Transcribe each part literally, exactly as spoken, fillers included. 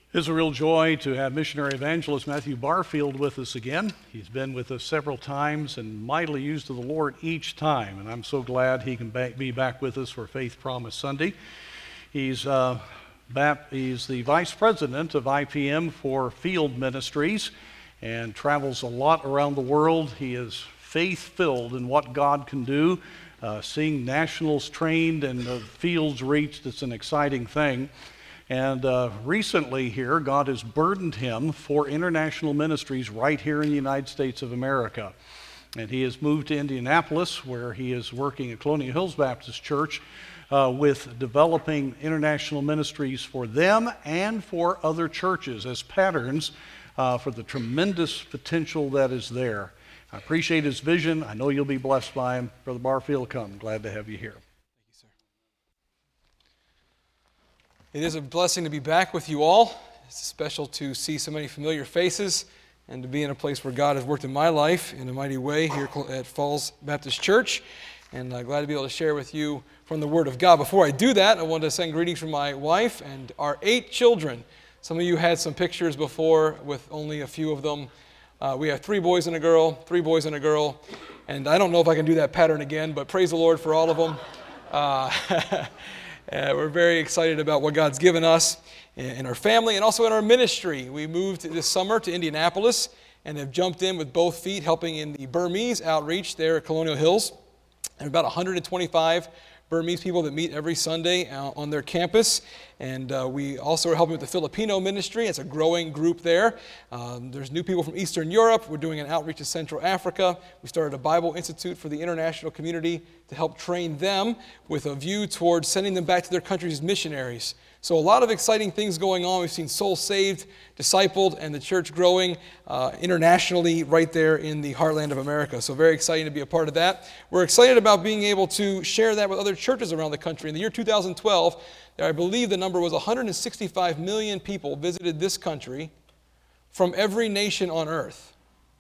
It's a real joy to have missionary evangelist Matthew Barfield with us again. He's been with us several times and mightily used of the Lord each time, and I'm so glad he can be back with us for Faith Promise Sunday. He's, uh, he's the vice president of I P M for Field Ministries and travels a lot around the world. He is faith-filled in what God can do. Uh, seeing nationals trained and the fields reached, it's an exciting thing. And uh, recently here, God has burdened him for international ministries right here in the United States of America. And he has moved to Indianapolis, where he is working at Colonial Hills Baptist Church uh, with developing international ministries for them and for other churches as patterns uh, for the tremendous potential that is there. I appreciate his vision. I know you'll be blessed by him. Brother Barfield, come. Glad to have you here. It is a blessing to be back with you all. It's special to see so many familiar faces and to be in a place where God has worked in my life in a mighty way here at Falls Baptist Church. And I'm glad to be able to share with you from the Word of God. Before I do that, I want to send greetings from my wife and our eight children. Some of you had some pictures before with only a few of them. Uh, we have three boys and a girl, three boys and a girl. And I don't know if I can do that pattern again, but praise the Lord for all of them. Uh, Uh, we're very excited about what God's given us in our family and also in our ministry. We moved this summer to Indianapolis and have jumped in with both feet, helping in the Burmese outreach there at Colonial Hills. There are about one hundred twenty-five Burmese people that meet every Sunday uh, on their campus. And uh, we also are helping with the Filipino ministry. It's a growing group there. Um, there's new people from Eastern Europe. We're doing an outreach to Central Africa. We started a Bible Institute for the international community to help train them with a view towards sending them back to their countries as missionaries. So a lot of exciting things going on. We've seen souls saved, discipled, and the church growing uh, internationally right there in the heartland of America. So very exciting to be a part of that. We're excited about being able to share that with other churches around the country. In the year two thousand twelve, I believe the number was one hundred sixty-five million people visited this country from every nation on earth.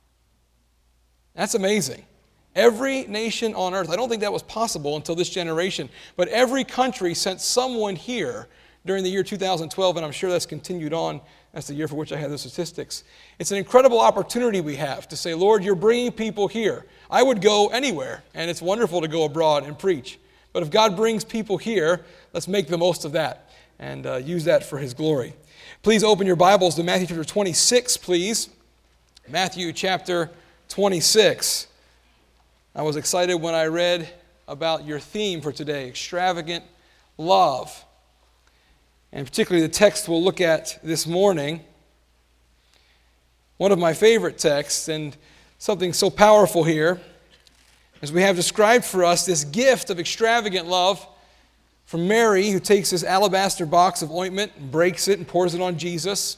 That's amazing. Every nation on earth. I don't think that was possible until this generation. But every country sent someone here during the year two thousand twelve, and I'm sure that's continued on. That's the year for which I have the statistics. It's an incredible opportunity we have to say, Lord, you're bringing people here. I would go anywhere, and it's wonderful to go abroad and preach. But if God brings people here, let's make the most of that and uh, use that for His glory. Please open your Bibles to Matthew chapter twenty-six, please. Matthew chapter twenty-six. I was excited when I read about your theme for today, extravagant love. And particularly the text we'll look at this morning. One of my favorite texts, and something so powerful here, as we have described for us this gift of extravagant love from Mary, who takes this alabaster box of ointment and breaks it and pours it on Jesus.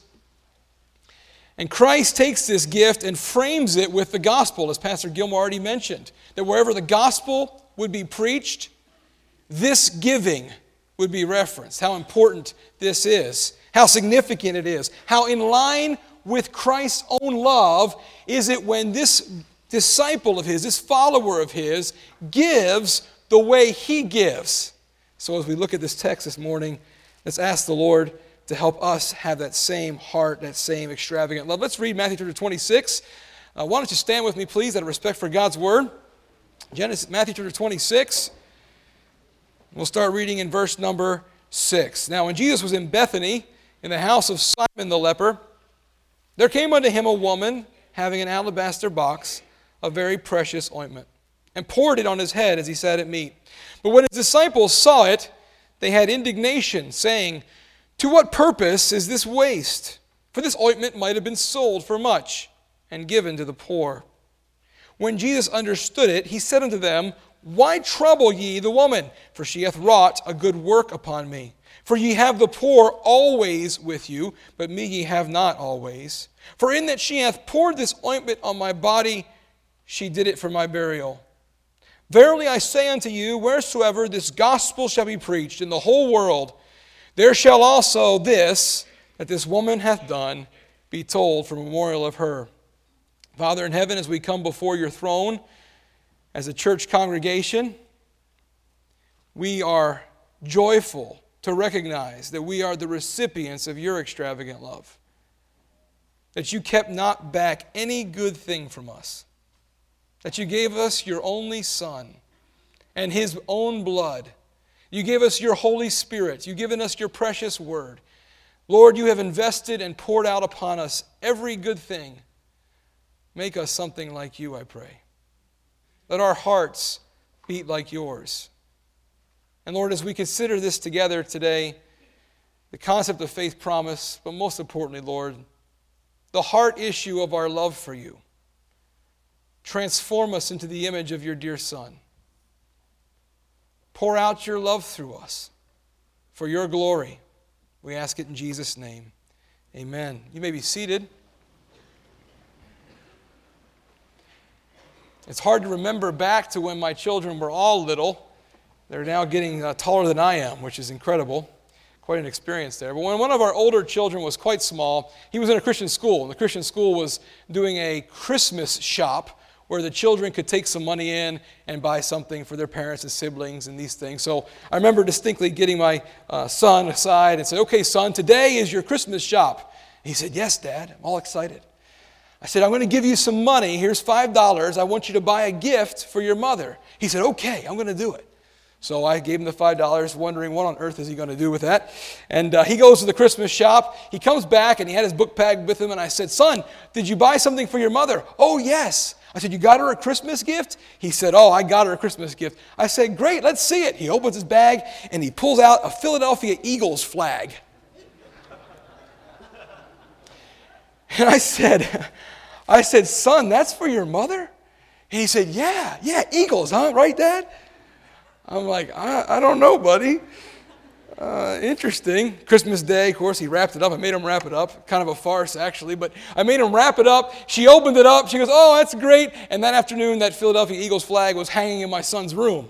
And Christ takes this gift and frames it with the gospel, as Pastor Gilmore already mentioned, that wherever the gospel would be preached, this giving would be referenced. How important this is, how significant it is, how in line with Christ's own love is it when this disciple of His, this follower of His, gives the way He gives. So as we look at this text this morning, let's ask the Lord to help us have that same heart, that same extravagant love. Let's read Matthew chapter twenty-six. Uh, why don't you stand with me, please, out of respect for God's Word. Genesis, Matthew chapter twenty-six. We'll start reading in verse number six. Now, when Jesus was in Bethany, in the house of Simon the leper, there came unto him a woman having an alabaster box of very precious ointment, and poured it on his head as he sat at meat. But when his disciples saw it, they had indignation, saying, To what purpose is this waste? For this ointment might have been sold for much, and given to the poor. When Jesus understood it, he said unto them, Why trouble ye the woman? For she hath wrought a good work upon me. For ye have the poor always with you, but me ye have not always. For in that she hath poured this ointment on my body, she did it for my burial. Verily I say unto you, wheresoever this gospel shall be preached in the whole world, there shall also this, that this woman hath done, be told for memorial of her. Father in heaven, as we come before your throne, as a church congregation, we are joyful to recognize that we are the recipients of your extravagant love. That you kept not back any good thing from us. That you gave us your only Son and his own blood. You gave us your Holy Spirit. You've given us your precious word. Lord, you have invested and poured out upon us every good thing. Make us something like you, I pray. Let our hearts beat like yours. And Lord, as we consider this together today, the concept of faith promise, but most importantly, Lord, the heart issue of our love for you. Transform us into the image of your dear Son. Pour out your love through us for your glory. We ask it in Jesus' name. Amen. You may be seated. It's hard to remember back to when my children were all little. They're now getting uh, taller than I am, which is incredible. Quite an experience there. But when one of our older children was quite small, he was in a Christian school. And the Christian school was doing a Christmas shop where the children could take some money in and buy something for their parents and siblings and these things. So I remember distinctly getting my uh, son aside and said, okay, son, today is your Christmas shop. He said, yes, Dad. I'm all excited. I said, I'm going to give you some money. Here's five dollars. I want you to buy a gift for your mother. He said, okay, I'm going to do it. So I gave him the five dollars, wondering what on earth is he going to do with that. And uh, he goes to the Christmas shop. He comes back, and he had his book bag with him. And I said, son, did you buy something for your mother? Oh, yes. I said, you got her a Christmas gift? He said, oh, I got her a Christmas gift. I said, great, let's see it. He opens his bag, and he pulls out a Philadelphia Eagles flag. And I said, I said, son, that's for your mother? And he said, yeah, yeah, Eagles, huh? Right, Dad? I'm like, I, I don't know, buddy. Uh, interesting. Christmas Day, of course, he wrapped it up. I made him wrap it up. Kind of a farce, actually, but I made him wrap it up. She opened it up. She goes, oh, that's great. And that afternoon, that Philadelphia Eagles flag was hanging in my son's room.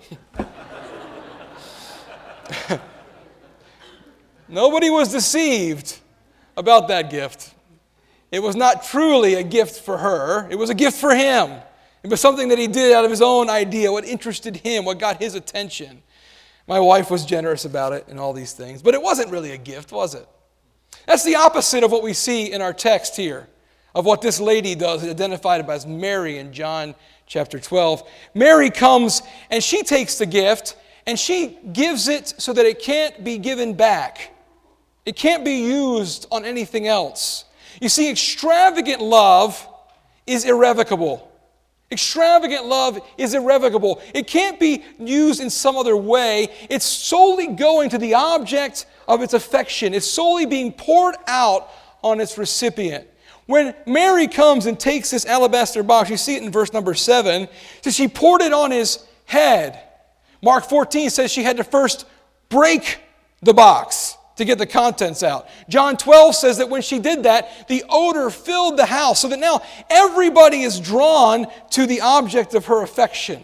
Nobody was deceived about that gift. It was not truly a gift for her. It was a gift for him. It was something that he did out of his own idea, what interested him, what got his attention. My wife was generous about it and all these things. But it wasn't really a gift, was it? That's the opposite of what we see in our text here, of what this lady does, identified as Mary in John chapter twelve. Mary comes and she takes the gift and she gives it so that it can't be given back. It can't be used on anything else. You see, extravagant love is irrevocable. Extravagant love is irrevocable. It can't be used in some other way. It's solely going to the object of its affection. It's solely being poured out on its recipient. When Mary comes and takes this alabaster box, you see it in verse number seven, so she poured it on his head. Mark fourteen says she had to first break the box to get the contents out. John twelve says that when she did that, the odor filled the house, so that now everybody is drawn to the object of her affection.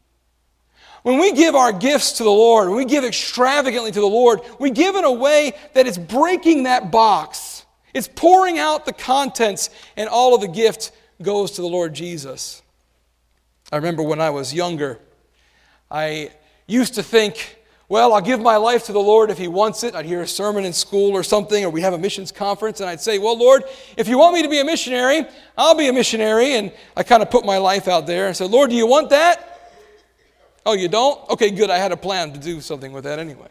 When we give our gifts to the Lord, when we give extravagantly to the Lord, we give in a way that it's breaking that box. It's pouring out the contents, and all of the gift goes to the Lord Jesus. I remember when I was younger, I used to think, well, I'll give my life to the Lord if He wants it. I'd hear a sermon in school or something, or we'd have a missions conference, and I'd say, well, Lord, if you want me to be a missionary, I'll be a missionary. And I kind of put my life out there and said, Lord, do you want that? Oh, you don't? Okay, good. I had a plan to do something with that anyway.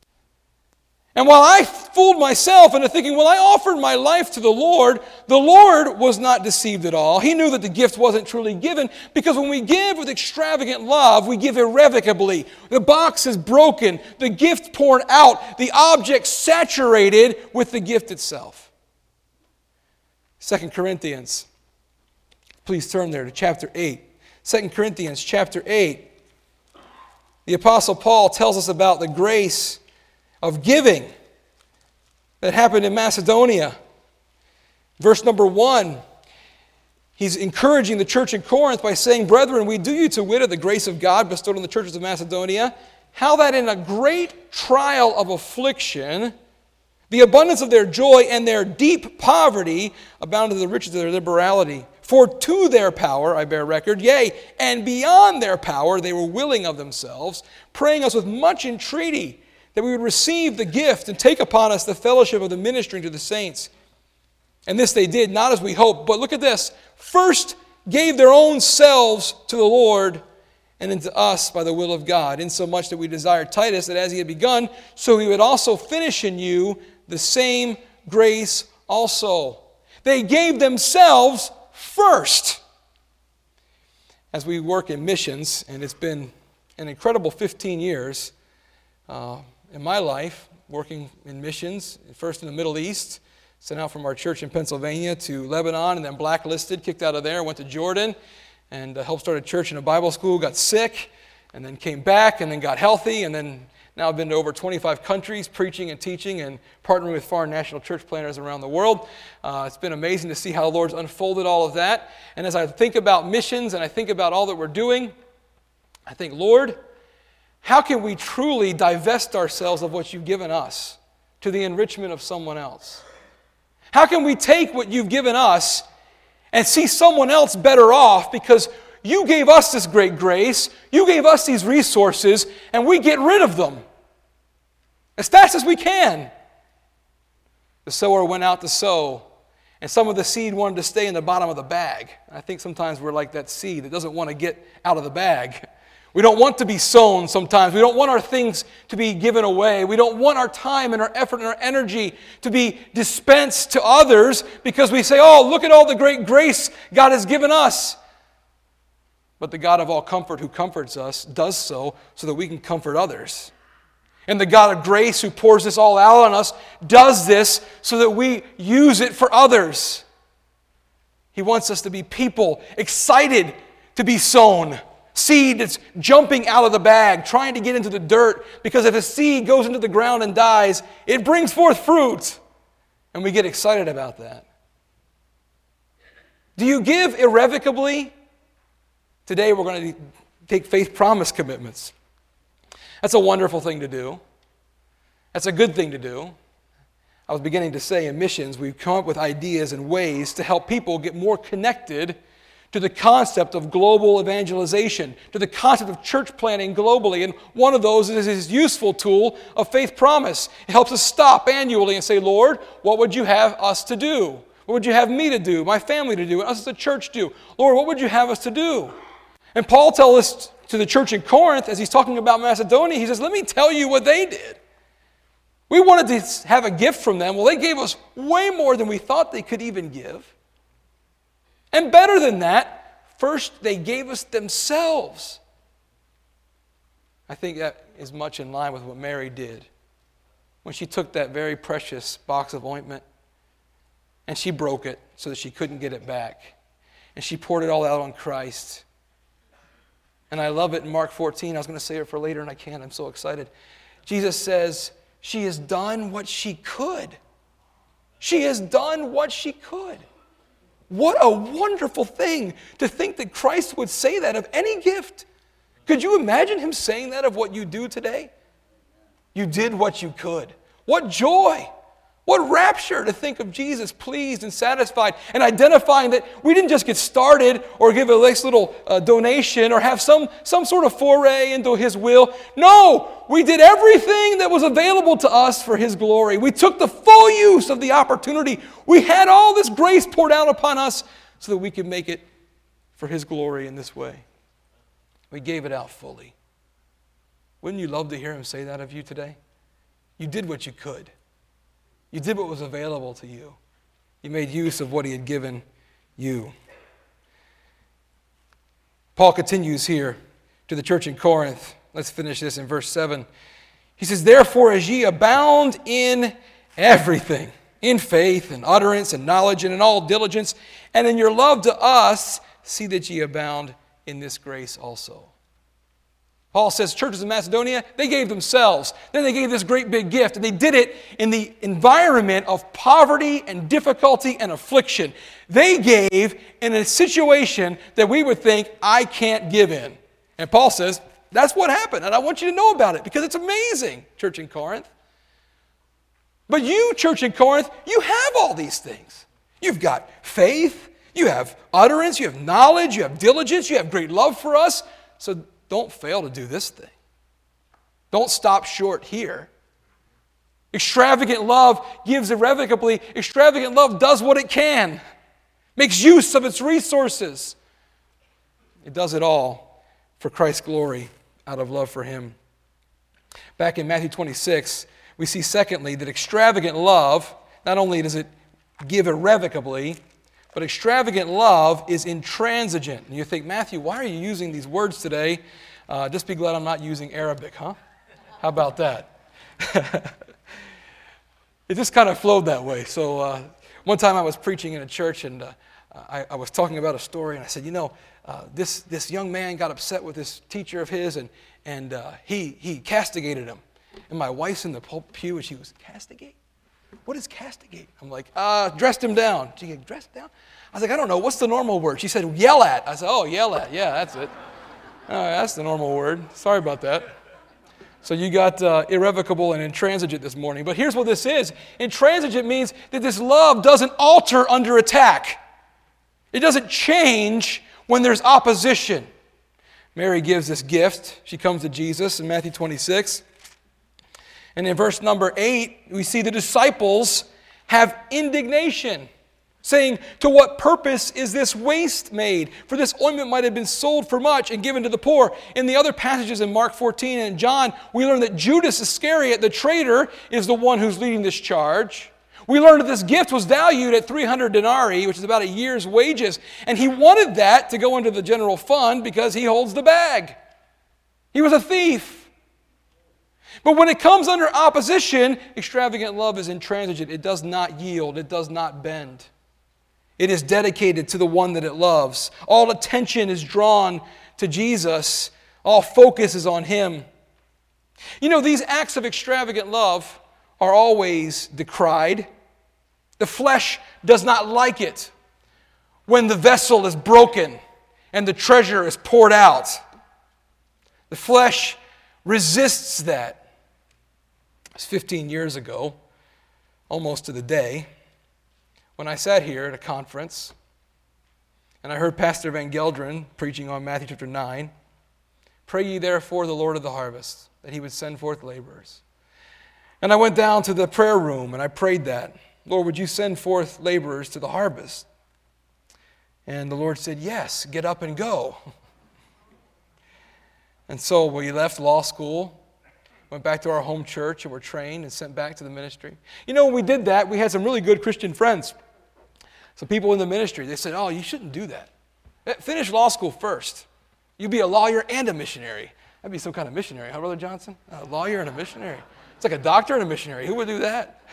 And while I fooled myself into thinking, well, I offered my life to the Lord, the Lord was not deceived at all. He knew that the gift wasn't truly given, because when we give with extravagant love, we give irrevocably. The box is broken, the gift poured out, the object saturated with the gift itself. Second Corinthians. Please turn there to chapter eight. Second Corinthians chapter eight. The Apostle Paul tells us about the grace of giving that happened in Macedonia. Verse number one, he's encouraging the church in Corinth by saying, brethren, we do you to wit of the grace of God bestowed on the churches of Macedonia, how that in a great trial of affliction, the abundance of their joy and their deep poverty abounded to the riches of their liberality. For to their power I bear record, yea, and beyond their power they were willing of themselves, praying us with much entreaty, that we would receive the gift and take upon us the fellowship of the ministering to the saints. And this they did, not as we hoped, but look at this. First gave their own selves to the Lord and into us by the will of God, insomuch that we desired Titus that as he had begun, so he would also finish in you the same grace also. They gave themselves first. As we work in missions, and it's been an incredible fifteen years uh, in my life, working in missions, first in the Middle East, sent out from our church in Pennsylvania to Lebanon, and then blacklisted, kicked out of there, went to Jordan, and uh, helped start a church and a Bible school, got sick, and then came back, and then got healthy, and then now I've been to over twenty-five countries preaching and teaching and partnering with foreign national church planters around the world. Uh, it's been amazing to see how the Lord's unfolded all of that. And as I think about missions and I think about all that we're doing, I think, Lord, how can we truly divest ourselves of what you've given us to the enrichment of someone else? How can we take what you've given us and see someone else better off because you gave us this great grace, you gave us these resources, and we get rid of them as fast as we can? The sower went out to sow, and some of the seed wanted to stay in the bottom of the bag. I think sometimes we're like that seed that doesn't want to get out of the bag. We don't want to be sown sometimes. We don't want our things to be given away. We don't want our time and our effort and our energy to be dispensed to others because we say, oh, look at all the great grace God has given us. But the God of all comfort who comforts us does so so that we can comfort others. And the God of grace who pours this all out on us does this so that we use it for others. He wants us to be people excited to be sown. Seed that's jumping out of the bag, trying to get into the dirt, because if a seed goes into the ground and dies, it brings forth fruit. And we get excited about that. Do you give irrevocably? Today we're going to take faith promise commitments. That's a wonderful thing to do. That's a good thing to do. I was beginning to say in missions, we've come up with ideas and ways to help people get more connected to the concept of global evangelization, to the concept of church planting globally. And one of those is this useful tool of faith promise. It helps us stop annually and say, Lord, what would you have us to do? What would you have me to do, my family to do, and us as a church do? Lord, what would you have us to do? And Paul tells us to the church in Corinth, as he's talking about Macedonia, he says, let me tell you what they did. We wanted to have a gift from them. Well, they gave us way more than we thought they could even give. And better than that, first they gave us themselves. I think that is much in line with what Mary did when she took that very precious box of ointment and she broke it so that she couldn't get it back. And she poured it all out on Christ. And I love it in Mark fourteen. I was going to say it for later and I can't. I'm so excited. Jesus says, she has done what she could. She has done what she could. What a wonderful thing to think that Christ would say that of any gift. Could you imagine him saying that of what you do today? You did what you could. What joy. What rapture to think of Jesus pleased and satisfied and identifying that we didn't just get started or give a nice little uh, donation or have some, some sort of foray into his will. No, we did everything that was available to us for his glory. We took the full use of the opportunity. We had all this grace poured out upon us so that we could make it for his glory in this way. We gave it out fully. Wouldn't you love to hear him say that of you today? You did what you could. You did what was available to you. You made use of what he had given you. Paul continues here to the church in Corinth. Let's finish this in verse seven. He says, therefore, as ye abound in everything, in faith and utterance and knowledge and in all diligence, and in your love to us, see that ye abound in this grace also. Paul says churches in Macedonia, they gave themselves. Then they gave this great big gift, and they did it in the environment of poverty and difficulty and affliction. They gave in a situation that we would think, I can't give in. And Paul says, that's what happened, and I want you to know about it because it's amazing, church in Corinth. But you, church in Corinth, you have all these things. You've got faith, you have utterance, you have knowledge, you have diligence, you have great love for us. So don't fail to do this thing. Don't stop short here. Extravagant love gives irrevocably. Extravagant love does what it can, makes use of its resources. It does it all for Christ's glory, out of love for Him. Back in Matthew twenty-six, we see secondly that extravagant love, not only does it give irrevocably, but extravagant love is intransigent. And you think, Matthew, why are you using these words today? Uh, just be glad I'm not using Arabic, huh? How about that? It just kind of flowed that way. So uh, one time I was preaching in a church, and uh, I, I was talking about a story, and I said, you know, uh, this, this young man got upset with this teacher of his, and, and uh, he, he castigated him. And my wife's in the pew, and she was, castigate? What is castigate? I'm like, uh, dressed him down. She said, dressed down? I was like, I don't know. What's the normal word? She said, yell at. I said, oh, yell at. Yeah, that's it. All right, that's the normal word. Sorry about that. So you got uh, irrevocable and intransigent this morning. But here's what this is. Intransigent means that this love doesn't alter under attack. It doesn't change when there's opposition. Mary gives this gift. She comes to Jesus in Matthew twenty-six. And in verse number eight, we see the disciples have indignation, saying, to what purpose is this waste made? For this ointment might have been sold for much and given to the poor. In the other passages in Mark fourteen and John, we learn that Judas Iscariot, the traitor, is the one who's leading this charge. We learn that this gift was valued at three hundred denarii, which is about a year's wages. And he wanted that to go into the general fund because he holds the bag. He was a thief. But when it comes under opposition, extravagant love is intransigent. It does not yield. It does not bend. It is dedicated to the one that it loves. All attention is drawn to Jesus. All focus is on Him. You know, these acts of extravagant love are always decried. The flesh does not like it when the vessel is broken and the treasure is poured out. The flesh resists that. It was fifteen years ago, almost to the day, when I sat here at a conference and I heard Pastor Van Gelderen preaching on Matthew chapter nine. Pray ye therefore the Lord of the harvest, that He would send forth laborers. And I went down to the prayer room and I prayed that. Lord, would you send forth laborers to the harvest? And the Lord said, yes, get up and go. And so we left law school, went back to our home church, and were trained and sent back to the ministry. You know, when we did that, we had some really good Christian friends. Some people in the ministry, they said, oh, you shouldn't do that. Finish law school first. You'll be a lawyer and a missionary. That'd be some kind of missionary, huh, Brother Johnson? A lawyer and a missionary. It's like a doctor and a missionary. Who would do that?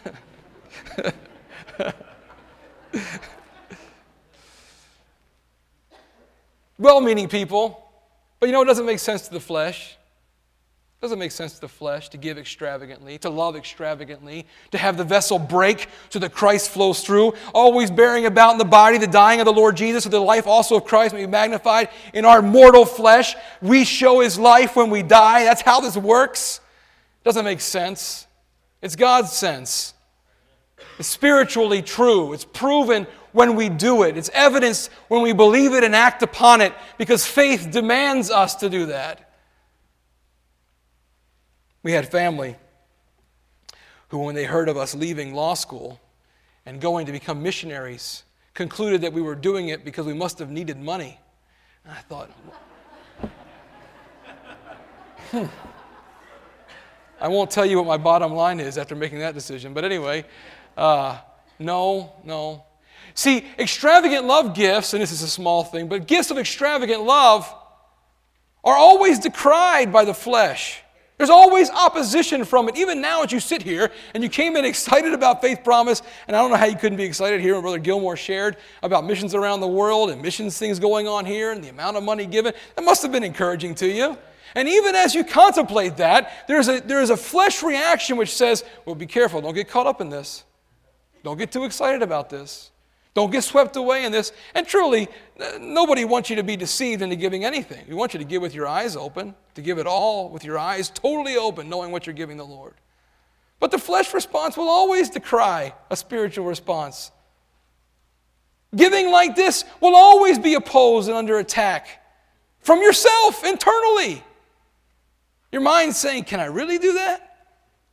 Well-meaning people, but you know, it doesn't make sense to the flesh. It doesn't make sense to the flesh to give extravagantly, to love extravagantly, to have the vessel break so that Christ flows through, always bearing about in the body the dying of the Lord Jesus, so the life also of Christ may be magnified in our mortal flesh. We show His life when we die. That's how this works. It doesn't make sense. It's God's sense. It's spiritually true. It's proven when we do it. It's evidenced when we believe it and act upon it, because faith demands us to do that. We had family who, when they heard of us leaving law school and going to become missionaries, concluded that we were doing it because we must have needed money. And I thought, hmm. I won't tell you what my bottom line is after making that decision. But anyway, uh, no, no. See, extravagant love gifts, and this is a small thing, but gifts of extravagant love are always decried by the flesh. There's always opposition from it. Even now as you sit here and you came in excited about Faith Promise, and I don't know how you couldn't be excited here when Brother Gilmore shared about missions around the world and missions things going on here and the amount of money given. That must have been encouraging to you. And even as you contemplate that, there's a, there is a flesh reaction which says, well, be careful. Don't get caught up in this. Don't get too excited about this. Don't get swept away in this. And truly, nobody wants you to be deceived into giving anything. We want you to give with your eyes open, to give it all with your eyes totally open, knowing what you're giving the Lord. But the flesh response will always decry a spiritual response. Giving like this will always be opposed and under attack from yourself internally. Your mind's saying, can I really do that?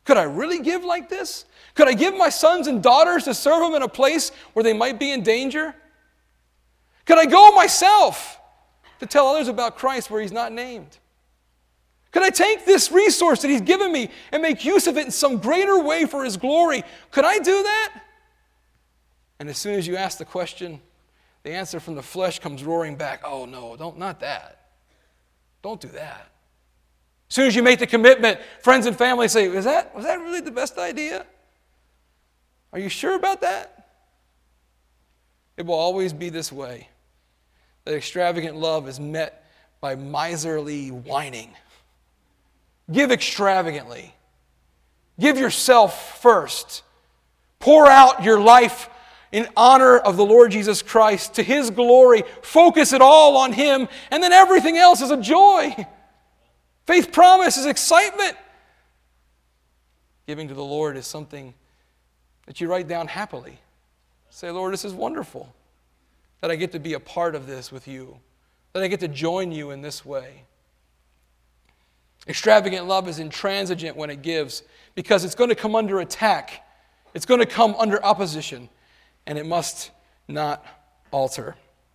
Could I really give like this? Could I give my sons and daughters to serve him in a place where they might be in danger? Could I go myself to tell others about Christ where he's not named? Could I take this resource that he's given me and make use of it in some greater way for his glory? Could I do that? And as soon as you ask the question, the answer from the flesh comes roaring back. Oh no, don't, not that. Don't do that. As soon as you make the commitment, friends and family say, is that, was that really the best idea? Are you sure about that? It will always be this way. That extravagant love is met by miserly whining. Give extravagantly. Give yourself first. Pour out your life in honor of the Lord Jesus Christ to his glory. Focus it all on him, and then everything else is a joy. Faith promise is excitement. Giving to the Lord is something that you write down happily. Say, Lord, this is wonderful that I get to be a part of this with you, that I get to join you in this way. Extravagant love is intransigent when it gives because it's going to come under attack. It's going to come under opposition, and it must not alter.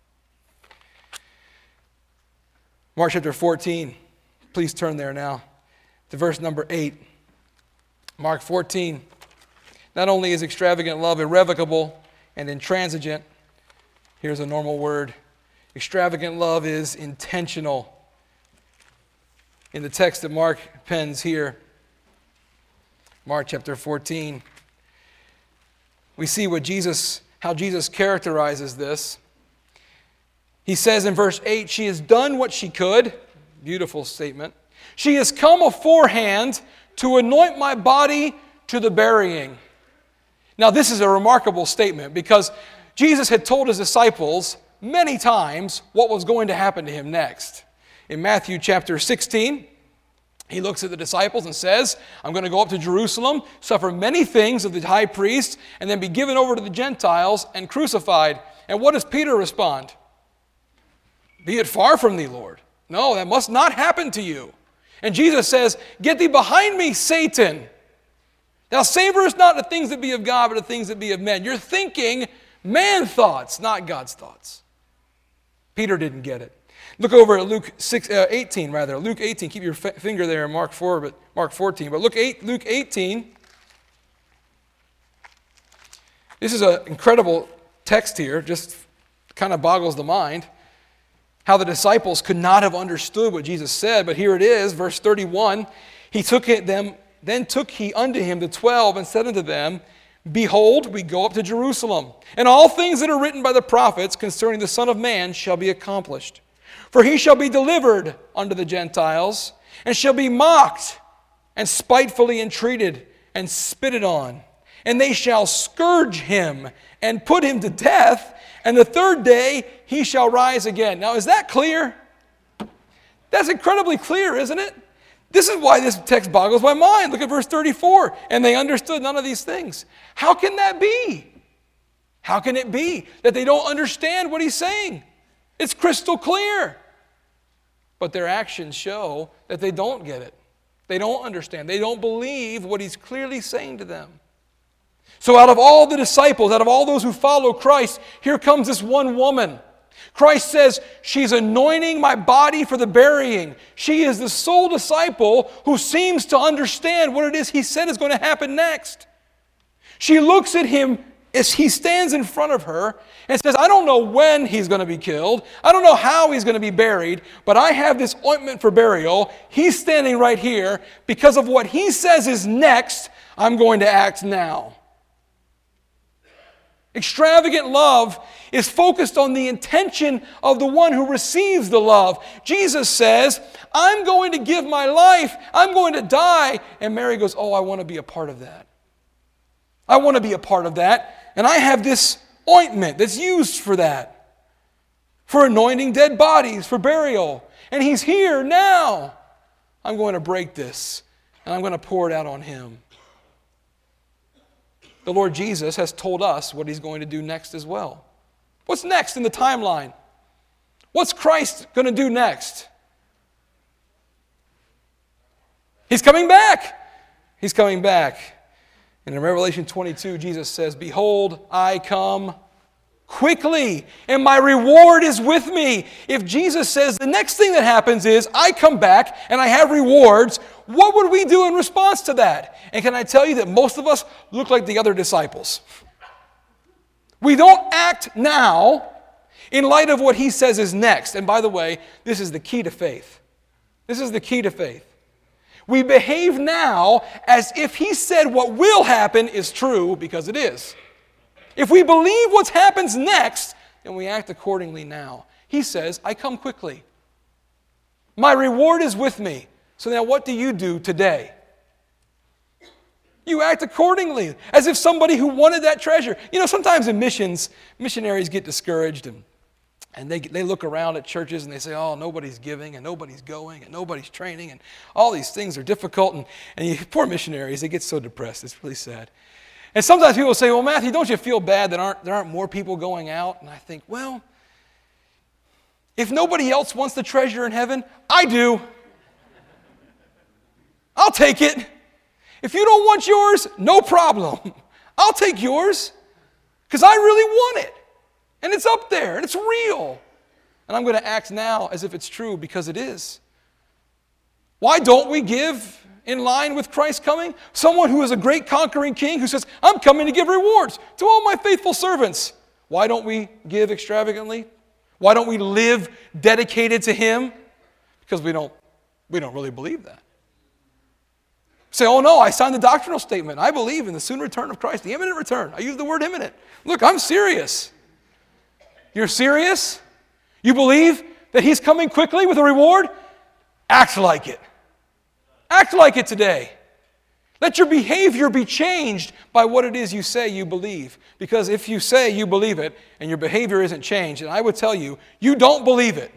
Mark chapter fourteen. Please turn there now to verse number eight. Mark fourteen. Not only is extravagant love irrevocable and intransigent, here's a normal word. Extravagant love is intentional. In the text that Mark pens here, Mark chapter fourteen, we see what Jesus, how Jesus characterizes this. He says in verse eight, she has done what she could. Beautiful statement. She has come aforehand to anoint my body to the burying. Now this is a remarkable statement because Jesus had told his disciples many times what was going to happen to him next. In Matthew chapter sixteen, he looks at the disciples and says, I'm going to go up to Jerusalem, suffer many things of the high priest, and then be given over to the Gentiles and crucified. And what does Peter respond? Be it far from thee, Lord. No, that must not happen to you. And Jesus says, get thee behind me, Satan. Thou savorest not the things that be of God, but the things that be of men. You're thinking man thoughts, not God's thoughts. Peter didn't get it. Look over at Luke six, uh, eighteen, rather. Luke eighteen. Keep your f- finger there in Mark four, but Mark fourteen. But look, eight, Luke eighteen. This is an incredible text here. Just kind of boggles the mind. How the disciples could not have understood what Jesus said, but here it is, verse thirty-one. He took it them, then took he unto him the twelve and said unto them, behold, we go up to Jerusalem, and all things that are written by the prophets concerning the Son of Man shall be accomplished. For he shall be delivered unto the Gentiles, and shall be mocked, and spitefully entreated, and spitted on. And they shall scourge him, and put him to death, and the third day he shall rise again. Now, is that clear? That's incredibly clear, isn't it? This is why this text boggles my mind. Look at verse thirty-four. And they understood none of these things. How can that be? How can it be that they don't understand what he's saying? It's crystal clear. But their actions show that they don't get it. They don't understand. They don't believe what he's clearly saying to them. So out of all the disciples, out of all those who follow Christ, here comes this one woman. Christ says, she's anointing my body for the burying. She is the sole disciple who seems to understand what it is he said is going to happen next. She looks at him as he stands in front of her and says, I don't know when he's going to be killed. I don't know how he's going to be buried, but I have this ointment for burial. He's standing right here. Because of what he says is next, I'm going to act now. Extravagant love is focused on the intention of the one who receives the love. Jesus says, I'm going to give my life. I'm going to die. And Mary goes, oh, I want to be a part of that. I want to be a part of that. And I have this ointment that's used for that. For anointing dead bodies, for burial. And he's here now. I'm going to break this. And I'm going to pour it out on him. The Lord Jesus has told us what he's going to do next as well. What's next in the timeline? What's Christ going to do next? He's coming back. He's coming back. And in Revelation twenty-two, Jesus says, "Behold, I come quickly, and my reward is with me." If Jesus says the next thing that happens is, I come back and I have rewards, what would we do in response to that? And can I tell you that most of us look like the other disciples? We don't act now in light of what he says is next. And by the way, this is the key to faith. This is the key to faith. We behave now as if he said what will happen is true, because it is. If we believe what happens next, then we act accordingly now. He says, I come quickly. My reward is with me. So now what do you do today? You act accordingly, as if somebody who wanted that treasure. You know, sometimes in missions, missionaries get discouraged and And they, they look around at churches and they say, oh, nobody's giving and nobody's going and nobody's training and all these things are difficult. And, and you, poor missionaries, they get so depressed. It's really sad. And sometimes people say, well, Matthew, don't you feel bad that aren't, there aren't more people going out? And I think, well, if nobody else wants the treasure in heaven, I do. I'll take it. If you don't want yours, no problem. I'll take yours because I really want it. And it's up there, and it's real. And I'm going to act now as if it's true, because it is. Why don't we give in line with Christ coming? Someone who is a great conquering king who says, I'm coming to give rewards to all my faithful servants. Why don't we give extravagantly? Why don't we live dedicated to him? Because we don't, we don't really believe that. Say, oh no, I signed the doctrinal statement. I believe in the soon return of Christ, the imminent return. I use the word imminent. Look, I'm serious. You're serious? You believe that he's coming quickly with a reward? Act like it. Act like it today. Let your behavior be changed by what it is you say you believe. Because if you say you believe it and your behavior isn't changed, and I would tell you, you don't believe it.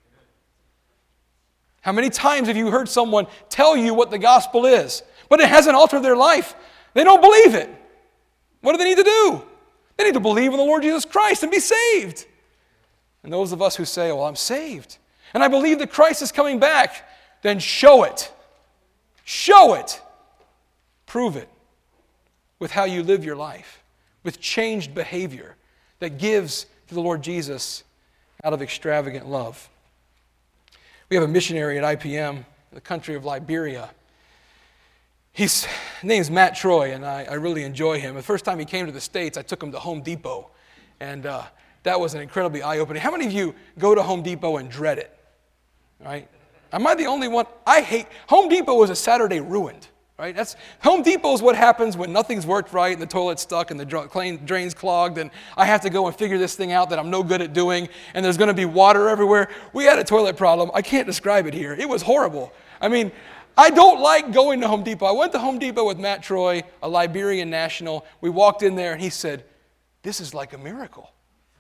How many times have you heard someone tell you what the gospel is, but it hasn't altered their life? They don't believe it. What do they need to do? They need to believe in the Lord Jesus Christ and be saved. And those of us who say, well, I'm saved, and I believe that Christ is coming back, then show it. Show it. Prove it with how you live your life, with changed behavior that gives to the Lord Jesus out of extravagant love. We have a missionary at I P M, in the country of Liberia. He's, his name's Matt Troy, and I, I really enjoy him. The first time he came to the States, I took him to Home Depot, and uh, that was an incredibly eye-opening. How many of you go to Home Depot and dread it? Right? Am I the only one? I hate, Home Depot is a Saturday ruined. Right? That's, Home Depot is what happens when nothing's worked right and the toilet's stuck and the drain's clogged and I have to go and figure this thing out that I'm no good at doing and there's going to be water everywhere. We had a toilet problem. I can't describe it here. It was horrible. I mean, I don't like going to Home Depot. I went to Home Depot with Matt Troy, a Liberian national. We walked in there and he said, this is like a miracle.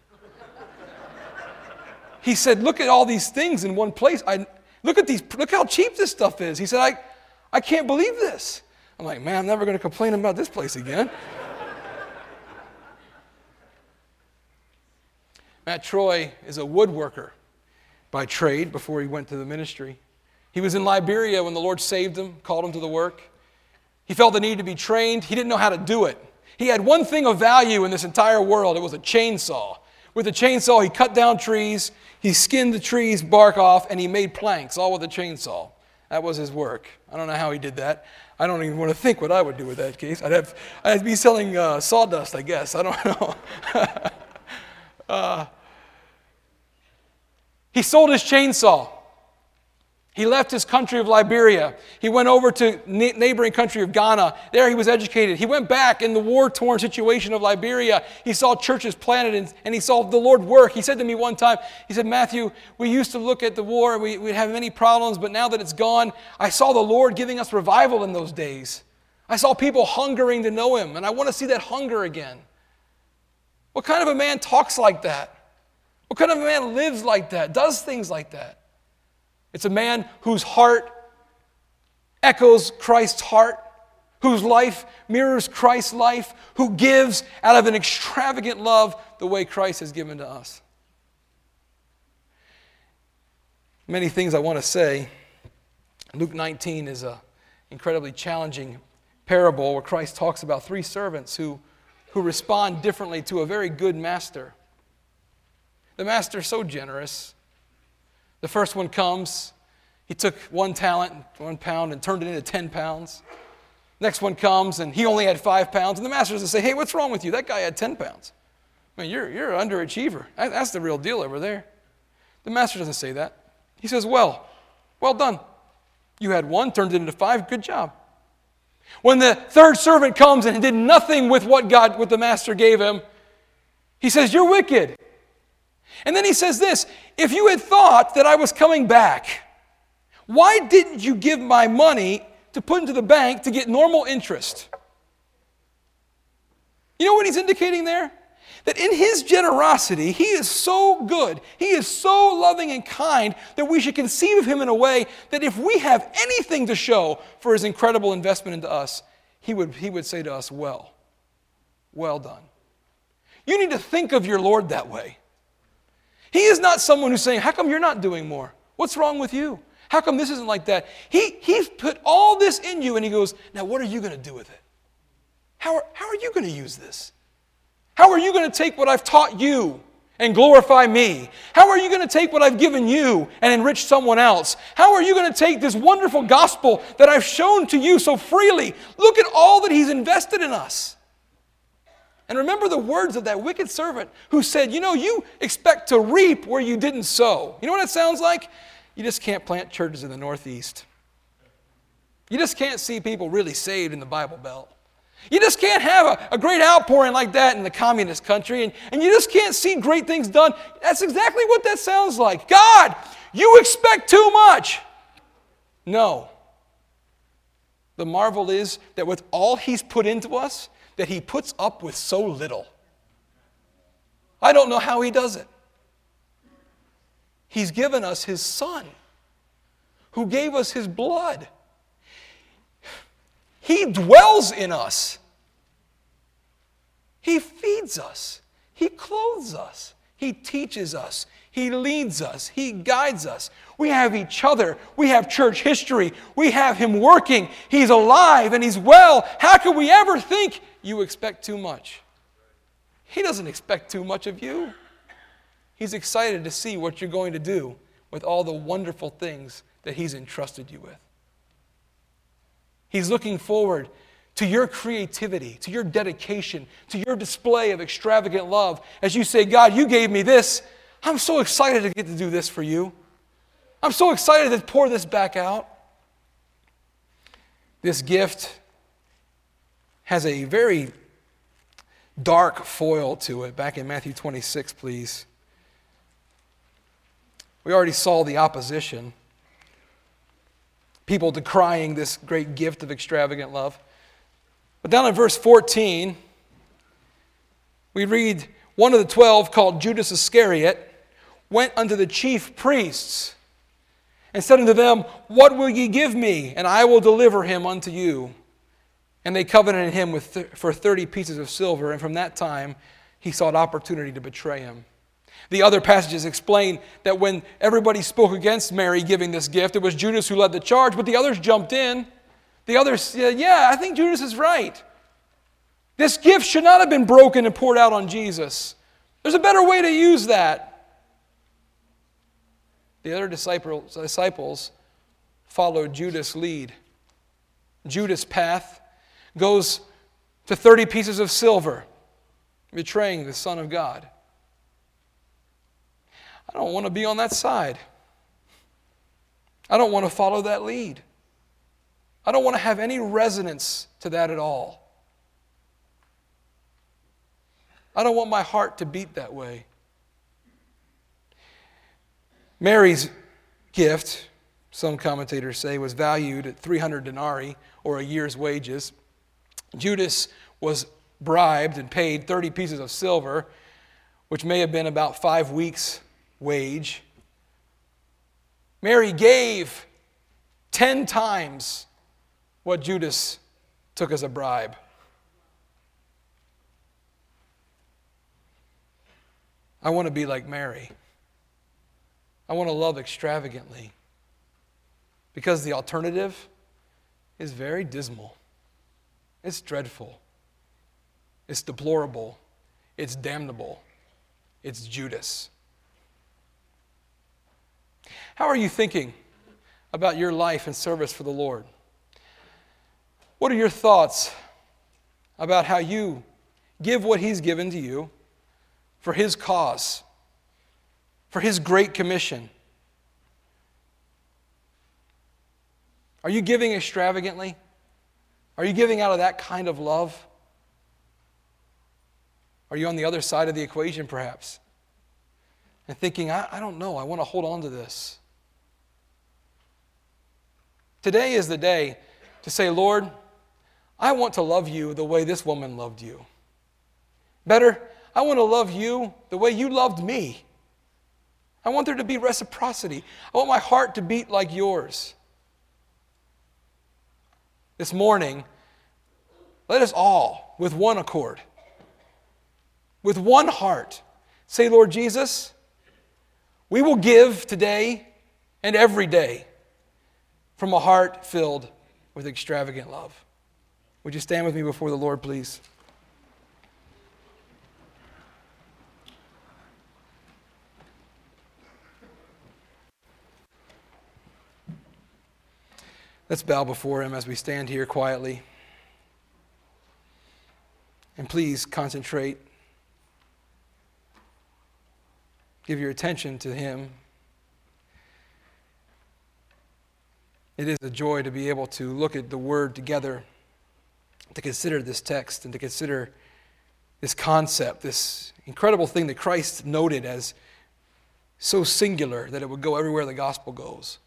He said, look at all these things in one place. I, look at these. Look how cheap this stuff is. He said, I... I can't believe this. I'm like, man, I'm never going to complain about this place again. Matt Troy is a woodworker by trade before he went to the ministry. He was in Liberia when the Lord saved him, called him to the work. He felt the need to be trained. He didn't know how to do it. He had one thing of value in this entire world. It was a chainsaw. With a chainsaw, he cut down trees, he skinned the trees' bark off, and he made planks, all with a chainsaw. That was his work. I don't know how he did that. I don't even want to think what I would do with that case. I'd have, I'd be selling uh, sawdust, I guess. I don't know. uh, he sold his chainsaw. He left his country of Liberia. He went over to na- neighboring country of Ghana. There he was educated. He went back in the war-torn situation of Liberia. He saw churches planted and, and he saw the Lord work. He said to me one time, he said, Matthew, we used to look at the war and we, we'd have many problems, but now that it's gone, I saw the Lord giving us revival in those days. I saw people hungering to know him, and I want to see that hunger again. What kind of a man talks like that? What kind of a man lives like that, does things like that? It's a man whose heart echoes Christ's heart, whose life mirrors Christ's life, who gives out of an extravagant love the way Christ has given to us. Many things I want to say. Luke nineteen is an incredibly challenging parable where Christ talks about three servants who, who respond differently to a very good master. The master is so generous. The first one comes. He took one talent, one pound, and turned it into ten pounds. Next one comes, and he only had five pounds. And the master doesn't say, hey, what's wrong with you? That guy had ten pounds. I mean, you're, you're an underachiever. That's the real deal over there. The master doesn't say that. He says, well, well done. You had one, turned it into five. Good job. When the third servant comes and did nothing with what God, what the master gave him, he says, you're wicked. And then he says this, if you had thought that I was coming back, why didn't you give my money to put into the bank to get normal interest? You know what he's indicating there? That in his generosity, he is so good, he is so loving and kind that we should conceive of him in a way that if we have anything to show for his incredible investment into us, he would, he would say to us, well, well done. You need to think of your Lord that way. He is not someone who's saying, how come you're not doing more? What's wrong with you? How come this isn't like that? He, he's put all this in you and he goes, now what are you going to do with it? How are, how are you going to use this? How are you going to take what I've taught you and glorify me? How are you going to take what I've given you and enrich someone else? How are you going to take this wonderful gospel that I've shown to you so freely? Look at all that he's invested in us. And remember the words of that wicked servant who said, you know, you expect to reap where you didn't sow. You know what it sounds like? You just can't plant churches in the Northeast. You just can't see people really saved in the Bible Belt. You just can't have a, a great outpouring like that in the communist country, and, and you just can't see great things done. That's exactly what that sounds like. God, you expect too much. No. The marvel is that with all he's put into us, that he puts up with so little. I don't know how he does it. He's given us his Son, who gave us his blood. He dwells in us. He feeds us. He clothes us. He teaches us. He leads us. He guides us. We have each other. We have church history. We have him working. He's alive and he's well. How can we ever think you expect too much? He doesn't expect too much of you. He's excited to see what you're going to do with all the wonderful things that he's entrusted you with. He's looking forward to your creativity, to your dedication, to your display of extravagant love. As you say, God, you gave me this. I'm so excited to get to do this for you. I'm so excited to pour this back out. This gift has a very dark foil to it. Back in Matthew twenty-six, please. We already saw the opposition. People decrying this great gift of extravagant love. But down in verse fourteen, we read, one of the twelve, called Judas Iscariot, went unto the chief priests and said unto them, what will ye give me? And I will deliver him unto you. And they covenanted him with th- for thirty pieces of silver, and from that time he sought opportunity to betray him. The other passages explain that when everybody spoke against Mary giving this gift, it was Judas who led the charge, but the others jumped in. The others said, yeah, I think Judas is right. This gift should not have been broken and poured out on Jesus. There's a better way to use that. The other disciples, disciples followed Judas' lead. Judas' path goes to thirty pieces of silver, betraying the Son of God. I don't want to be on that side. I don't want to follow that lead. I don't want to have any resonance to that at all. I don't want my heart to beat that way. Mary's gift, some commentators say, was valued at three hundred denarii, or a year's wages. Judas was bribed and paid thirty pieces of silver, which may have been about five weeks' wage. Mary gave ten times what Judas took as a bribe. I want to be like Mary. I want to love extravagantly, because the alternative is very dismal. It's dreadful. It's deplorable. It's damnable. It's Judas. How are you thinking about your life and service for the Lord? What are your thoughts about how you give what He's given to you for His cause, for His great commission? Are you giving extravagantly? Are you giving out of that kind of love? Are you on the other side of the equation, perhaps? And thinking, I, I don't know, I want to hold on to this. Today is the day to say, Lord, I want to love you the way this woman loved you. Better, I want to love you the way you loved me. I want there to be reciprocity. I want my heart to beat like yours. This morning, let us all, with one accord, with one heart, say, Lord Jesus, we will give today and every day from a heart filled with extravagant love. Would you stand with me before the Lord, please? Let's bow before Him as we stand here quietly. And please concentrate. Give your attention to Him. It is a joy to be able to look at the Word together, to consider this text and to consider this concept, this incredible thing that Christ noted as so singular that it would go everywhere the gospel goes.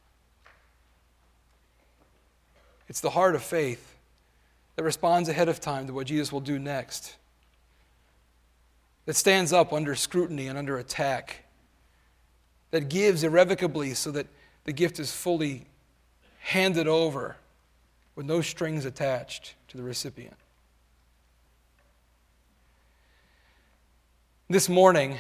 It's the heart of faith that responds ahead of time to what Jesus will do next, that stands up under scrutiny and under attack, that gives irrevocably so that the gift is fully handed over with no strings attached to the recipient. This morning,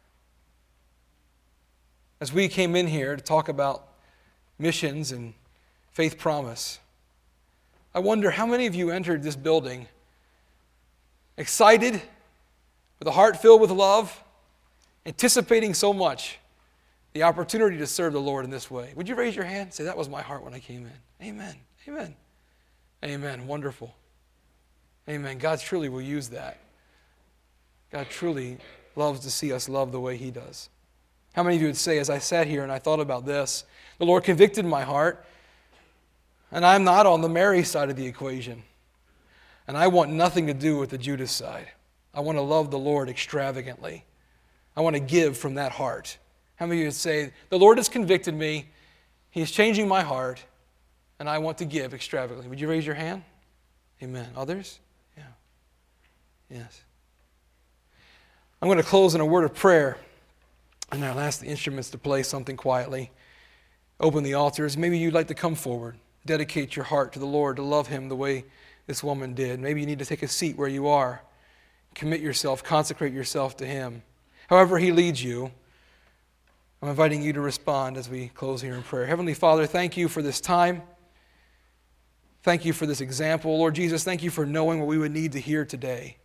as we came in here to talk about missions and faith promise, I wonder how many of you entered this building excited, with a heart filled with love, anticipating so much the opportunity to serve the Lord in this way. Would you raise your hand? Say, that was my heart when I came in. Amen. Amen. Amen. Wonderful. Amen. God truly will use that. God truly loves to see us love the way He does. How many of you would say, as I sat here and I thought about this, the Lord convicted my heart, and I'm not on the Mary side of the equation. And I want nothing to do with the Judas side. I want to love the Lord extravagantly. I want to give from that heart. How many of you would say, the Lord has convicted me, He's changing my heart, and I want to give extravagantly? Would you raise your hand? Amen. Others? Yeah. Yes. I'm going to close in a word of prayer, and I'll ask the instruments to play something quietly. Open the altars. Maybe you'd like to come forward. Dedicate your heart to the Lord, to love Him the way this woman did. Maybe you need to take a seat where you are. Commit yourself, consecrate yourself to Him. However He leads you, I'm inviting you to respond as we close here in prayer. Heavenly Father, thank You for this time. Thank You for this example. Lord Jesus, thank You for knowing what we would need to hear today.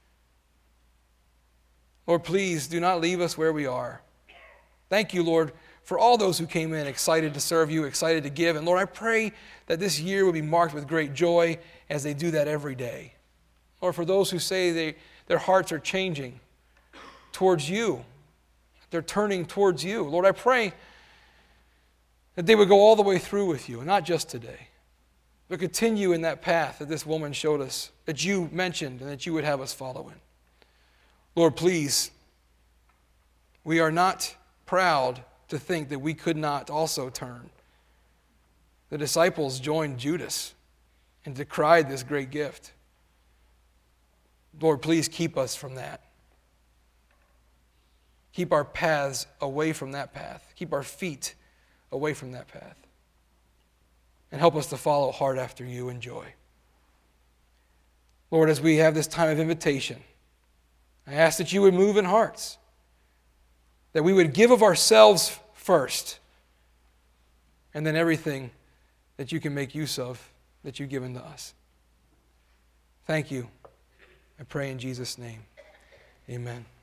Lord, please do not leave us where we are. Thank You, Lord, for all those who came in excited to serve You, excited to give. And Lord, I pray that this year will be marked with great joy as they do that every day. Lord, for those who say they, their hearts are changing towards You, they're turning towards You, Lord, I pray that they would go all the way through with You, and not just today, but continue in that path that this woman showed us, that You mentioned and that You would have us follow in. Lord, please, we are not proud to think that we could not also turn. The disciples joined Judas and decried this great gift. Lord, please keep us from that. Keep our paths away from that path. Keep our feet away from that path. And help us to follow hard after You in joy. Lord, as we have this time of invitation, I ask that You would move in hearts, that we would give of ourselves first, and then everything that You can make use of, that You've given to us. Thank you. I pray in Jesus' name. Amen.